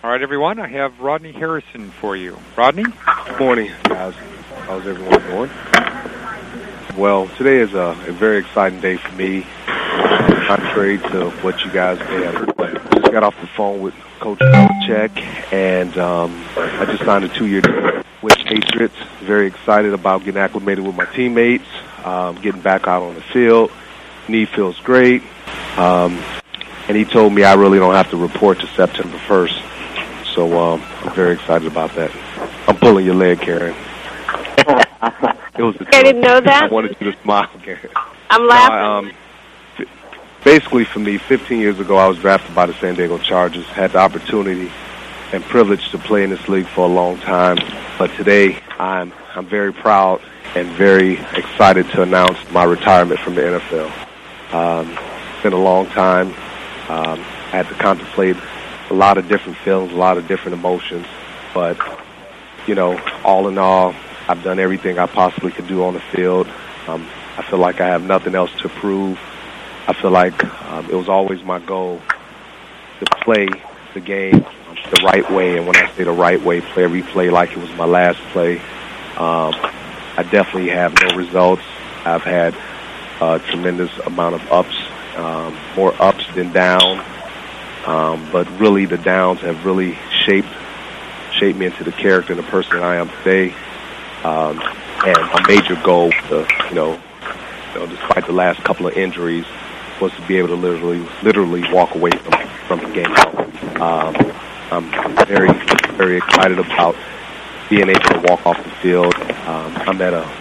All right, everyone, I have Rodney Harrison for you. Rodney? Good morning, guys. How's everyone doing? Well, today is a very exciting day for me, contrary to what you guys may have heard. I just got off the phone with Coach Belichick, and I just signed a 2-year deal with Patriots. Very excited about getting acclimated with my teammates, getting back out on the field. Knee feels great. And he told me I really don't have to report to September 1st. So I'm very excited about that. I'm pulling your leg, Karen. It was I didn't know that. I wanted you to smile, Karen. I'm laughing. Basically, for me, 15 years ago, I was drafted by the San Diego Chargers, had the opportunity and privilege to play in this league for a long time. But today, I'm very proud and very excited to announce my retirement from the NFL. It's been a long time. I had to contemplate a lot of different feelings, a lot of different emotions. But, you know, all in all, I've done everything I possibly could do on the field. I feel like I have nothing else to prove. I feel like it was always my goal to play the game the right way. And when I say the right way, play every play like it was my last play. I definitely have no results. I've had a tremendous amount of ups, more ups than downs. But really the downs have really shaped me into the character and the person that I am today. And a major goal, despite the last couple of injuries, was to be able to literally walk away from the game. I'm very, very excited about being able to walk off the field. I'm at a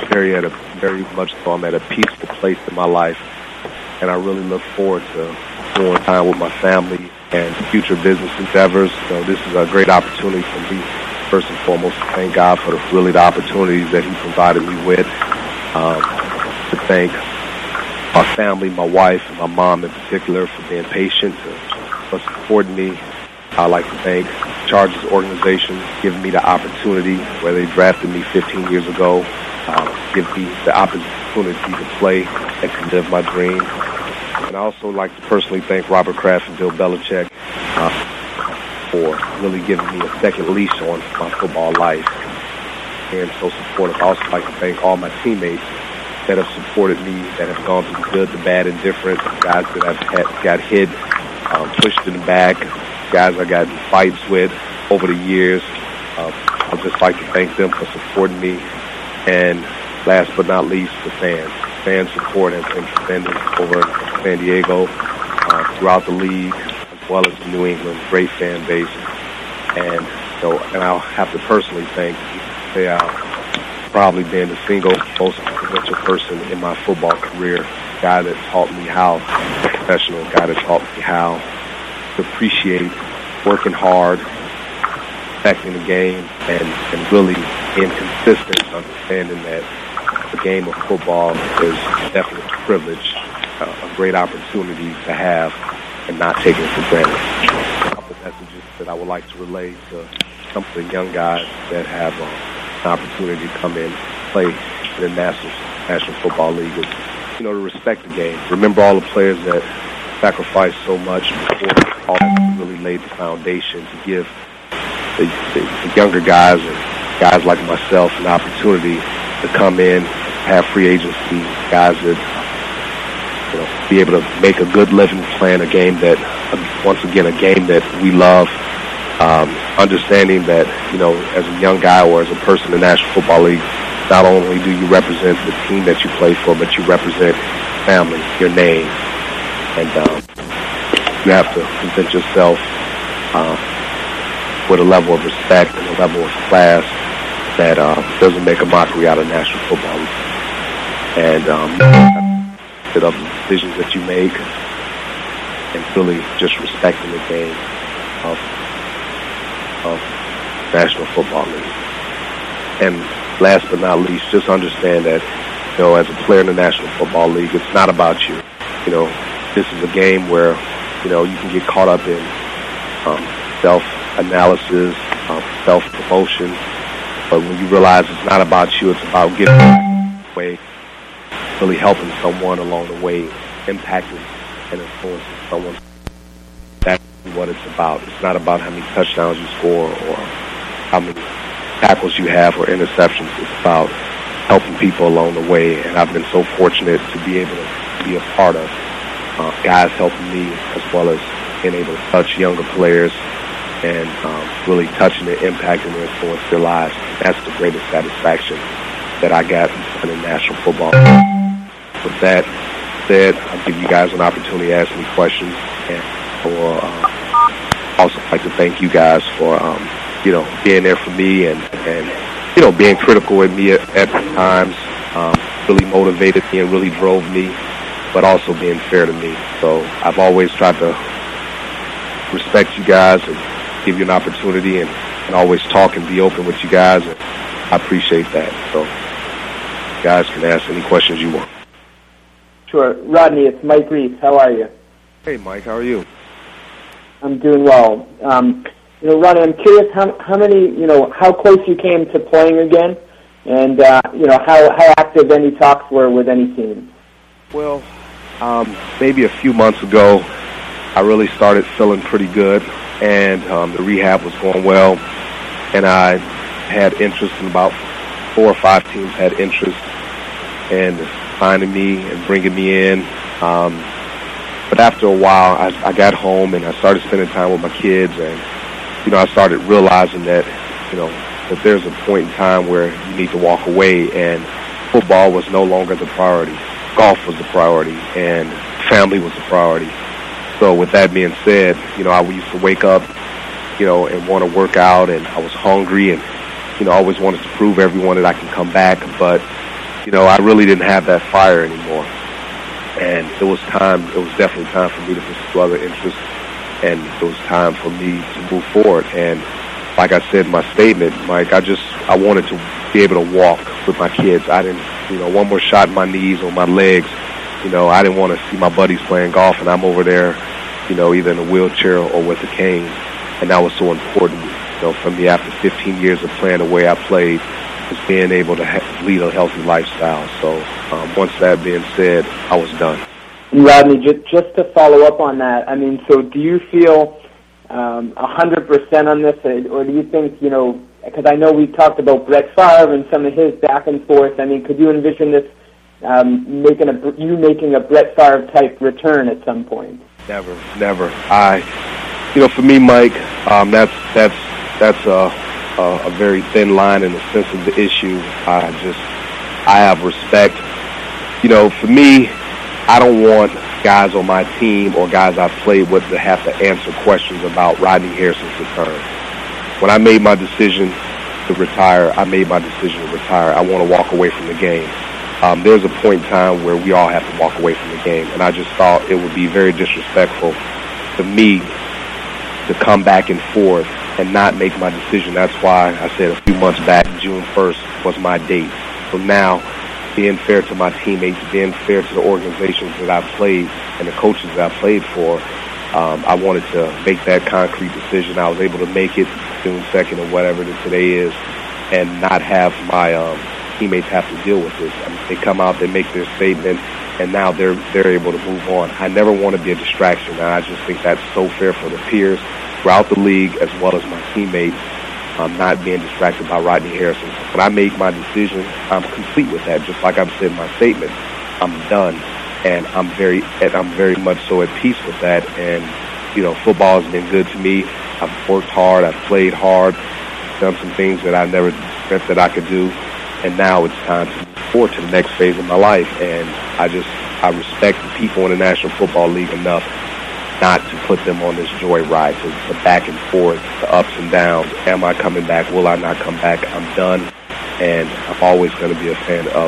peaceful place in my life, and I really look forward to spending time with my family and future business endeavors. So this is a great opportunity for me, first and foremost, to thank God for the opportunities that He provided me with. To thank my family, my wife, and my mom in particular for being patient, for supporting me. I'd like to thank the Chargers organization for giving me the opportunity, where they drafted me 15 years ago, give me the opportunity to play and to live my dream. And I also like to personally thank Robert Kraft and Bill Belichick for really giving me a second leash on my football life and so supportive. I also like to thank all my teammates that have supported me, that have gone through the good, the bad, and different, guys that I've got hit, pushed in the back, guys I got in fights with over the years. I'd just like to thank them for supporting me. And last but not least, the fans. Fan support has been tremendous over in San Diego, throughout the league, as well as New England. Great fan base. And I'll have to personally thank, probably been the single most influential person in my football career, guy that taught me how, a professional guy that taught me how to appreciate working hard, respecting the game, and really being consistent, understanding that the game of football is definitely a privilege, a great opportunity to have and not take it for granted. A couple messages that I would like to relay to some of the young guys that have an opportunity to come in and play in the National Football League is, to respect the game. Remember all the players that sacrificed so much before all that really laid the foundation to give the younger guys and guys like myself an opportunity to come in, have free agency, guys that be able to make a good living playing a game that, once again, a game that we love. Understanding that, as a young guy or as a person in the National Football League, not only do you represent the team that you play for, but you represent family, your name. And you have to present yourself with a level of respect and a level of class that doesn't make a mockery out of National Football League. And of the decisions that you make and really just respecting the game of National Football League. And last but not least, just understand that, as a player in the National Football League, it's not about you. This is a game where, you can get caught up in self-analysis, self-promotion. But when you realize it's not about you, it's about getting back away, really helping someone along the way, impacting and influencing someone. That's what it's about. It's not about how many touchdowns you score or how many tackles you have or interceptions. It's about helping people along the way, and I've been so fortunate to be able to be a part of guys helping me as well as being able to touch younger players and really touching and impacting and influence their lives. That's the greatest satisfaction that I got from playing national football. With that said, I'll give you guys an opportunity to ask me questions, and also like to thank you guys for being there for me and being critical with me at times. Really motivated me and really drove me, but also being fair to me. So I've always tried to respect you guys and give you an opportunity and always talk and be open with you guys, and I appreciate that. So you guys can ask any questions you want. Sure. Rodney, it's Mike Reese. How are you? Hey, Mike. How are you? I'm doing well. Rodney, I'm curious how close you came to playing again, and how active any talks were with any teams. Well, maybe a few months ago, I really started feeling pretty good, and the rehab was going well, and I had interest in about 4 or 5 teams had interest in finding me and bringing me in. But after a while, I got home and I started spending time with my kids, and I started realizing that that there's a point in time where you need to walk away, and football was no longer the priority. Golf was the priority, and family was the priority. So with that being said, I used to wake up, and want to work out, and I was hungry, and I always wanted to prove everyone that I can come back, but I really didn't have that fire anymore. And it was definitely time for me to pursue other interests, and it was time for me to move forward. And like I said in my statement, Mike, I wanted to be able to walk with my kids. I didn't, one more shot in my knees or my legs. I didn't want to see my buddies playing golf and I'm over there, either in a wheelchair or with a cane. And that was so important, for me after 15 years of playing the way I played, was being able to lead a healthy lifestyle. So once that being said, I was done. Rodney, just to follow up on that, so do you feel 100% on this, or do you think, because I know we talked about Brett Favre and some of his back and forth, could you envision this making a Brett Favre type return at some point? Never. For me, Mike, that's a very thin line in the sense of the issue. I have respect. For me, I don't want guys on my team or guys I've played with to have to answer questions about Rodney Harrison's return. When I made my decision to retire, I made my decision to retire. I want to walk away from the game. There's a point in time where we all have to walk away from the game, and I just thought it would be very disrespectful to me to come back and forth and not make my decision. That's why I said a few months back, June 1st was my date. So now, being fair to my teammates, being fair to the organizations that I've played and the coaches that I've played for, I wanted to make that concrete decision. I was able to make it June 2nd or whatever today is, and not have my teammates have to deal with this. They come out, they make their statement, and now they're able to move on. I never want to be a distraction, and I just think that's so fair for the peers throughout the league as well as my teammates. Not being distracted by Rodney Harrison. When I make my decision, I'm complete with that. Just like I've said in my statement, I'm done, and I'm very much so at peace with that. And football has been good to me. I've worked hard, I've played hard, done some things that I never dreamt that I could do, and now it's time to move forward to the next phase of my life. And I respect the people in the National Football League enough not to put them on this joyride, to back and forth, the ups and downs. Am I coming back? Will I not come back? I'm done, and I'm always going to be a fan of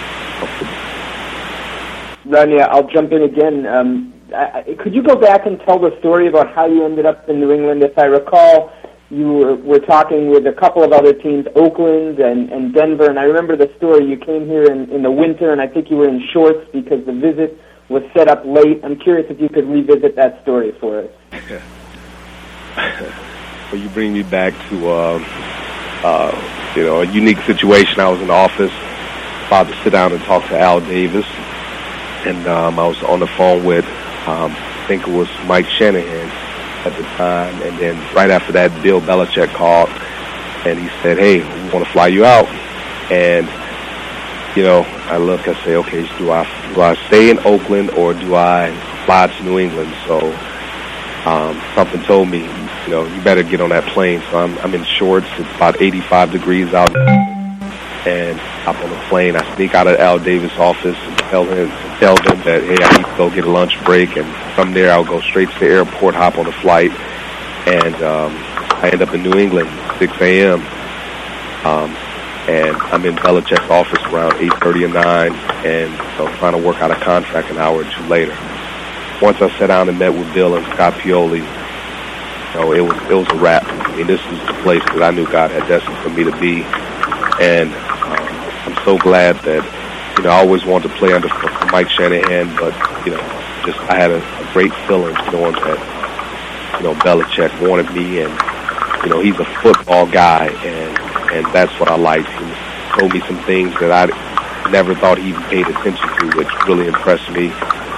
football. Rodney, I'll jump in again. Could you go back and tell the story about how you ended up in New England? If I recall, you were talking with a couple of other teams, Oakland and Denver, and I remember the story. You came here in the winter, and I think you were in shorts because the visit was set up late. I'm curious if you could revisit that story for us. Well, you bring me back to a unique situation. I was in the office, about to sit down and talk to Al Davis, and I was on the phone with I think it was Mike Shanahan, at the time. And then right after that, Bill Belichick called, and he said, hey, we want to fly you out. And, you know, I look, I say, okay, do I stay in Oakland or do I fly to New England? So something told me, you know, you better get on that plane. So I'm in shorts. It's about 85 degrees out. And hop on the plane. I sneak out of Al Davis' office and tell them that, hey, I need to go get a lunch break. And from there, I'll go straight to the airport, hop on the flight. And I end up in New England, 6 a.m. And I'm in Belichick's office around 8:30 or 9, and so trying to work out a contract an hour or two later. Once I sat down and met with Bill and Scott Pioli, you know, it was a wrap. I mean, this was the place that I knew God had destined for me to be, and I'm so glad that, you know, I always wanted to play under Mike Shanahan, but, you know, just I had a great feeling knowing that, you know, Belichick wanted me, and, you know, he's a football guy, and that's what I liked. He told me some things that I never thought he even paid attention to, which really impressed me,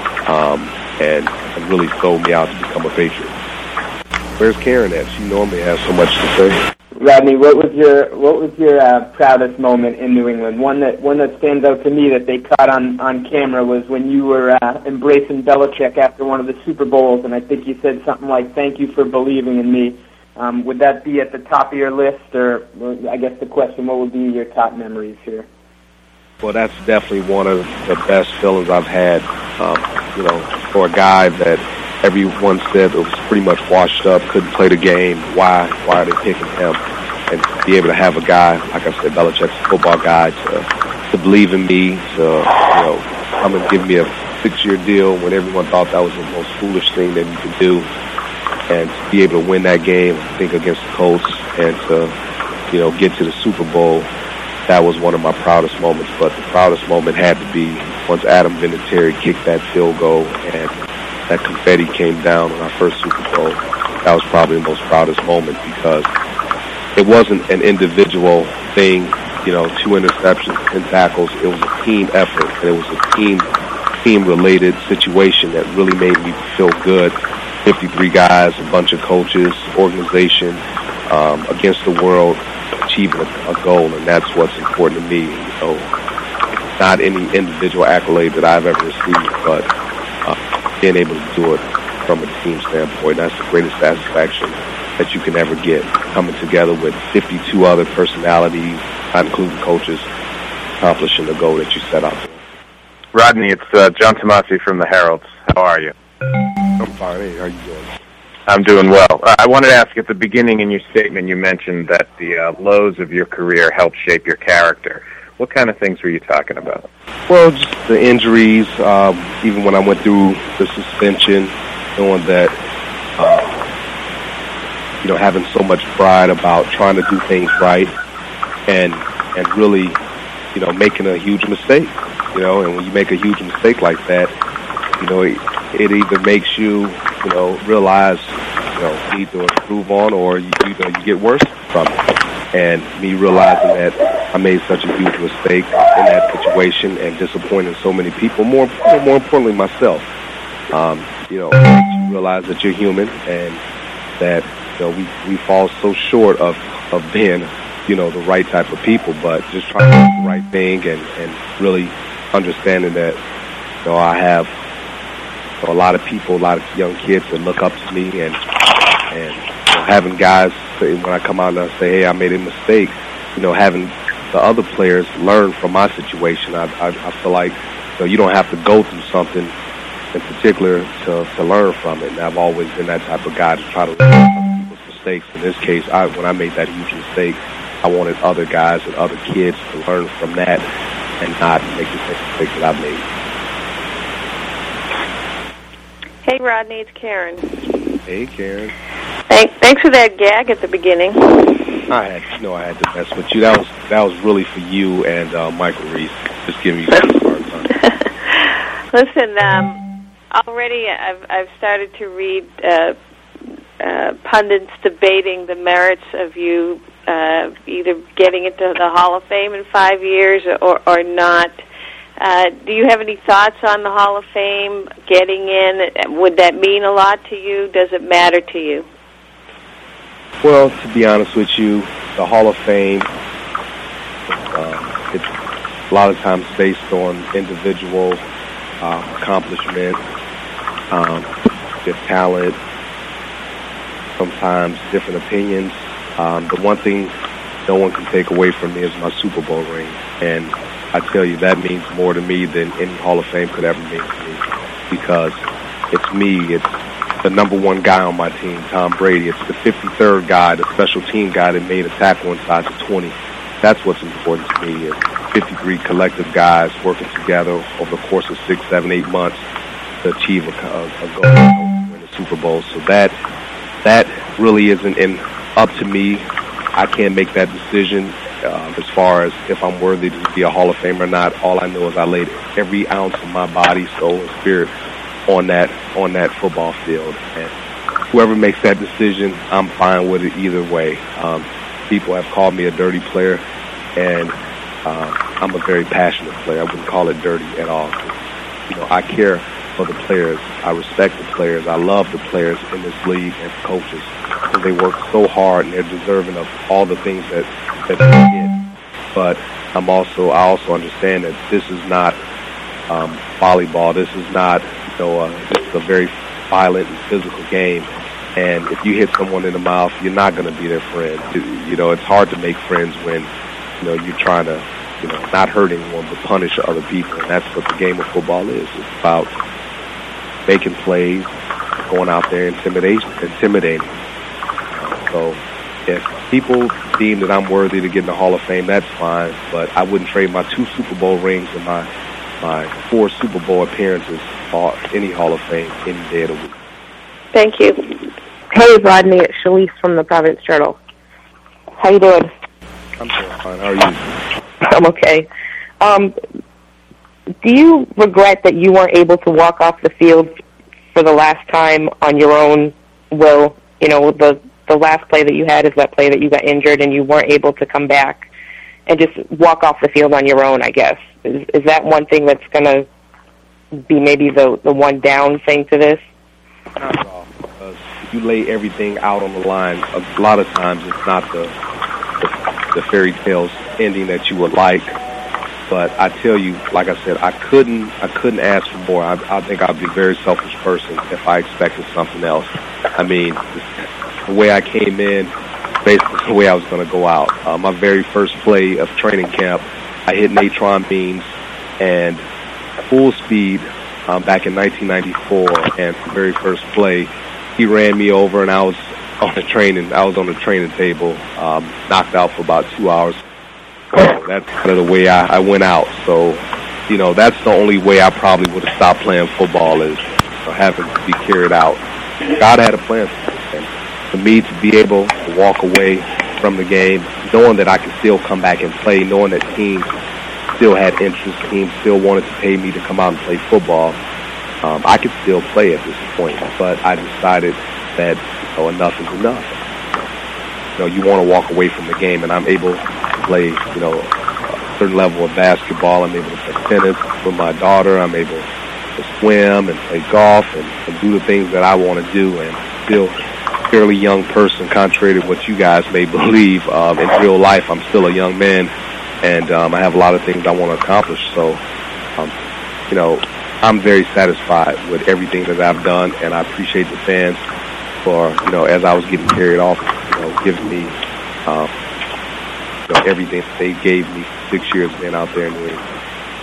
and really sold me out to become a Patriot. Where's Karen at? She normally has so much to say. Rodney, what was your proudest moment in New England? One that stands out to me that they caught on camera was when you were embracing Belichick after one of the Super Bowls, and I think you said something like, "Thank you for believing in me." Would that be at the top of your list, or I guess the question, what would be your top memories here? Well, that's definitely one of the best feelings I've had. You know, for a guy that everyone said was pretty much washed up, couldn't play the game, why are they picking him? And to be able to have a guy, like I said, Belichick's a football guy, to believe in me, to, you know, come and give me a 6-year deal when everyone thought that was the most foolish thing that you could do. And to be able to win that game, I think, against the Colts, and to, you know, get to the Super Bowl, that was one of my proudest moments. But the proudest moment had to be once Adam Vinatieri kicked that field goal and that confetti came down on our first Super Bowl. That was probably the most proudest moment because it wasn't an individual thing, you know, 2 interceptions, 10 tackles. It was a team effort, and it was a team-related situation that really made me feel good. 53 guys, a bunch of coaches, organization, against the world, achieving a goal, and that's what's important to me. So, not any individual accolade that I've ever received, but being able to do it from a team standpoint, that's the greatest satisfaction that you can ever get, coming together with 52 other personalities, not including coaches, accomplishing the goal that you set out for. Rodney, it's John Tomasi from the Heralds. How are you? I'm fine. Hey, how you doing? I'm doing well. I wanted to ask, at the beginning in your statement, you mentioned that the lows of your career helped shape your character. What kind of things were you talking about? Well, just the injuries, even when I went through the suspension, knowing that, you know, having so much pride about trying to do things right and really, you know, making a huge mistake, you know, and when you make a huge mistake like that, you know, it either makes you, you know, realize, you know, you need to improve on, or you get worse from it. And me realizing that I made such a huge mistake in that situation and disappointing so many people, more importantly myself, you know, you realize that you're human and that, you know, we fall so short of being, you know, the right type of people, but just trying to do the right thing and really understanding that, you know, I have a lot of people, a lot of young kids that look up to me, and you know, having guys say, when I come out and I say, hey, I made a mistake, you know, having the other players learn from my situation. I feel like, you know, you don't have to go through something in particular to learn from it. And I've always been that type of guy to try to learn from other people's mistakes. In this case, when I made that huge mistake, I wanted other guys and other kids to learn from that and not make the same mistake that I made. Hey, Rodney, it's Karen. Hey, Karen. Thanks for that gag at the beginning. I had to mess with you. That was really for you and Michael Reese. Just giving you some hard time. Listen, already I've started to read pundits debating the merits of you either getting into the Hall of Fame in 5 years or not. Do you have any thoughts on the Hall of Fame, getting in? Would that mean a lot to you? Does it matter to you? Well, to be honest with you, the Hall of Fame, it's a lot of times based on individual accomplishment, their talent, sometimes different opinions. The one thing no one can take away from me is my Super Bowl ring. And I tell you, that means more to me than any Hall of Fame could ever mean to me, because it's me. It's the number one guy on my team, Tom Brady. It's the 53rd guy, the special team guy that made a tackle inside the 20. That's what's important to me, is 53 collective guys working together over the course of 6, 7, 8 months to achieve a goal to win the Super Bowl. So that really isn't up to me. I can't make that decision as far as if I'm worthy to be a Hall of Famer or not. All I know is I laid every ounce of my body, soul, and spirit on that football field. And whoever makes that decision, I'm fine with it either way. People have called me a dirty player, and I'm a very passionate player. I wouldn't call it dirty at all. I care for the players. I respect the players. I love the players in this league and coaches, because they work so hard and they're deserving of all the things that they get. But I also understand that this is not volleyball. This is not, this is a very violent and physical game. And if you hit someone in the mouth, you're not going to be their friend. It's hard to make friends when, you're trying to, not hurt anyone but punish other people. And that's what the game of football is. It's about making plays, going out there, intimidating. So if people deem that I'm worthy to get in the Hall of Fame, that's fine. But I wouldn't trade my 2 Super Bowl rings and my 4 Super Bowl appearances for any Hall of Fame any day of the week. Thank you. Hey, Rodney, it's Shalise from the Providence Journal. How you doing? I'm doing fine. How are you? I'm okay. Do you regret that you weren't able to walk off the field for the last time on your own will? The last play that you had is that play that you got injured and you weren't able to come back and just walk off the field on your own, I guess. Is that one thing that's going to be maybe the one down thing to this? Not at all. Because if you lay everything out on the line, a lot of times it's not the fairy tales ending that you would like. But I tell you, like I said, I couldn't ask for more. I think I'd be a very selfish person if I expected something else. I mean, the way I came in, basically the way I was going to go out. My very first play of training camp, I hit Natron Beans and full speed back in 1994, and the very first play, he ran me over, and I was on the training table, knocked out for about 2 hours. So that's kind of the way I went out. So, that's the only way I probably would have stopped playing football, is having to be carried out. God had a plan for me. And for me to be able to walk away from the game, knowing that I could still come back and play, knowing that teams still had interest, teams still wanted to pay me to come out and play football, I could still play at this point. But I decided that enough is enough. You want to walk away from the game, and I'm able to play, a certain level of basketball. I'm able to play tennis with my daughter. I'm able to swim and play golf and do the things that I want to do, and still a fairly young person, contrary to what you guys may believe. In real life, I'm still a young man, and I have a lot of things I want to accomplish. So, I'm very satisfied with everything that I've done, and I appreciate the fans for, as I was getting carried off, giving me everything that they gave me 6 years being out there in New England.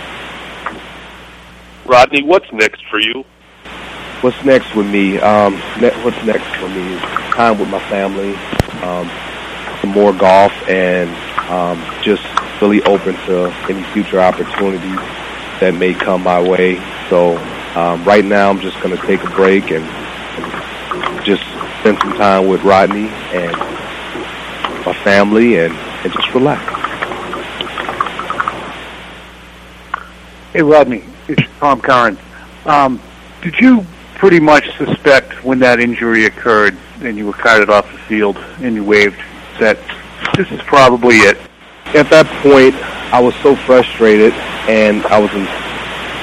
Rodney, what's next for you? What's next with me? What's next for me is time with my family, some more golf, and just really open to any future opportunities that may come my way. So right now I'm just going to take a break and just spend some time with Rodney and my family and just relax. Hey, Rodney, it's Tom Curran. Did you pretty much suspect when that injury occurred and you were carted off the field and you waved that this is probably it? At that point, I was so frustrated, and I was in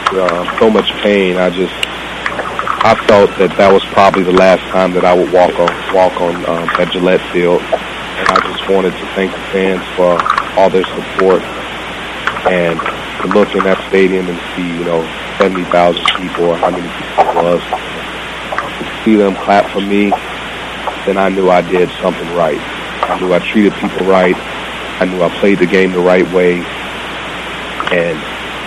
so much pain. I felt that was probably the last time that I would walk on at Gillette Field, and I just wanted to thank the fans for all their support, and to look in that stadium and see 70,000 people, or how many people it was, to see them clap for me, then I knew I did something right. I knew I treated people right. I knew I played the game the right way, and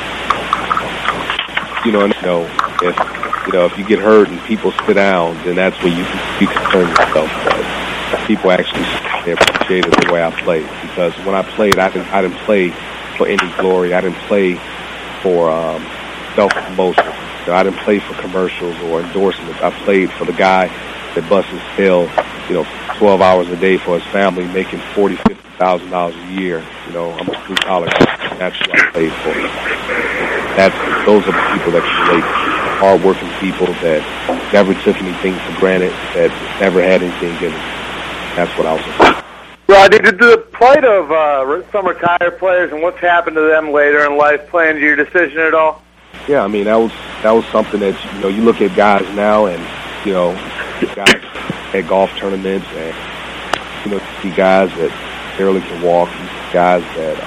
if you get hurt and people sit down, then that's when you concern yourself. But people actually appreciated the way I played, because when I played, I didn't play for any glory. I didn't play for self-promotion. I didn't play for commercials or endorsements. I played for the guy that busts his tail, 12 hours a day for his family, making $40,000-$50,000 a year. I'm a blue-collar guy. That's who I played for. Those are the people that can relate. Hard-working people that never took anything for granted, that never had anything given. That's what I was saying. Rodney, did the plight of some retired players and what's happened to them later in life play into your decision at all? Yeah, I mean, that was something that, you look at guys now and, guys at golf tournaments and, see guys that barely can walk, guys that,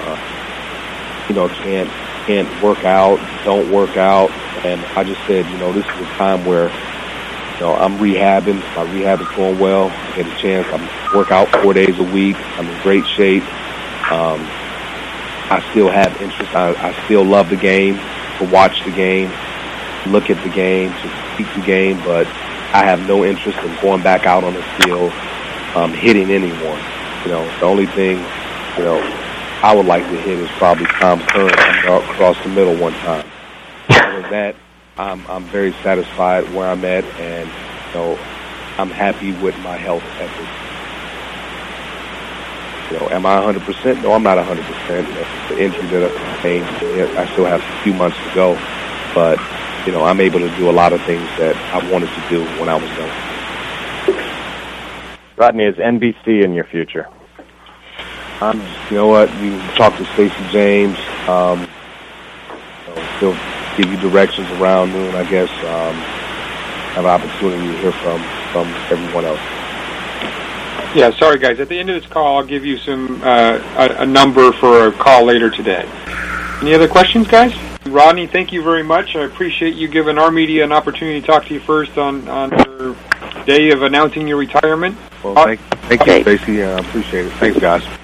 can't work out, don't work out. And I just said, this is a time where, I'm rehabbing. My rehab is going well. I get a chance. I work out 4 days a week. I'm in great shape. I still have interest. I still love the game, to watch the game, look at the game, to speak the game, but I have no interest in going back out on the field, hitting anyone. The only thing, I would like to hit is probably Tom Curran across the middle one time. Other than that, I'm very satisfied where I'm at, and I'm happy with my health at this. Am I 100%? No, I'm not 100%. The injury that I sustained, I still have a few months to go, but I'm able to do a lot of things that I wanted to do when I was young. Rodney, is NBC in your future? You know what? You talk to Stacey James. He'll give you directions around noon, I guess. Have an opportunity to hear from everyone else. Yeah, sorry guys. At the end of this call, I'll give you some a number for a call later today. Any other questions, guys? Rodney, thank you very much. I appreciate you giving our media an opportunity to talk to you first on your day of announcing your retirement. Well, thank you, Stacey. I appreciate it. Thanks, guys.